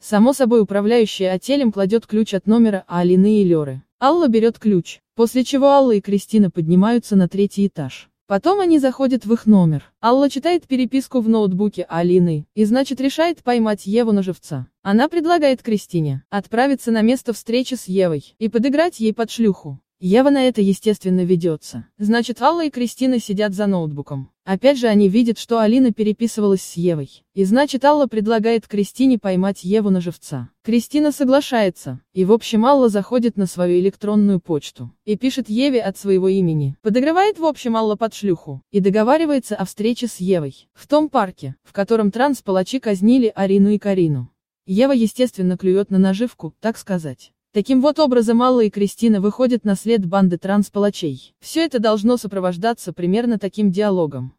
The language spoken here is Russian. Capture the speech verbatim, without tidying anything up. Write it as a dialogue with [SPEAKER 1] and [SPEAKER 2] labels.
[SPEAKER 1] Само собой управляющая отелем кладет ключ от номера Алины и Леры. Алла берет ключ, после чего Алла и Кристина поднимаются на третий этаж. Потом они заходят в их номер. Алла читает переписку в ноутбуке Алины, и значит решает поймать Еву на живца. Она предлагает Кристине отправиться на место встречи с Евой и подыграть ей под шлюху. Ева на это естественно ведется. Значит, Алла и Кристина сидят за ноутбуком. Опять же они видят, что Алина переписывалась с Евой. И значит Алла предлагает Кристине поймать Еву на живца. Кристина соглашается. И в общем Алла заходит на свою электронную почту. И пишет Еве от своего имени. Подогревает в общем Алла под шлюху. И договаривается о встрече с Евой. В том парке, в котором транс-палачи казнили Арину и Карину. Ева естественно клюет на наживку, так сказать. Таким вот образом Алла и Кристина выходят на след банды транс-палачей. Все это должно сопровождаться примерно таким диалогом.